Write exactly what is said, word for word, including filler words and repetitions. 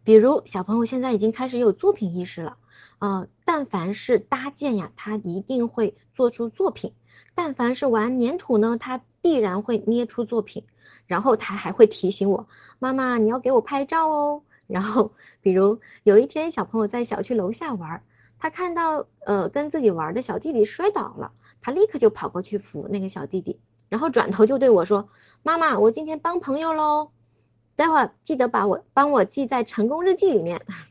比如小朋友现在已经开始有作品意识了，呃，但凡是搭建呀，他一定会做出作品；但凡是玩粘土呢，他必然会捏出作品。然后他还会提醒我，妈妈你要给我拍照哦。然后比如有一天小朋友在小区楼下玩，他看到呃跟自己玩的小弟弟摔倒了，他立刻就跑过去扶那个小弟弟，然后转头就对我说，妈妈我今天帮朋友喽，待会儿记得把我帮我记在成功日记里面。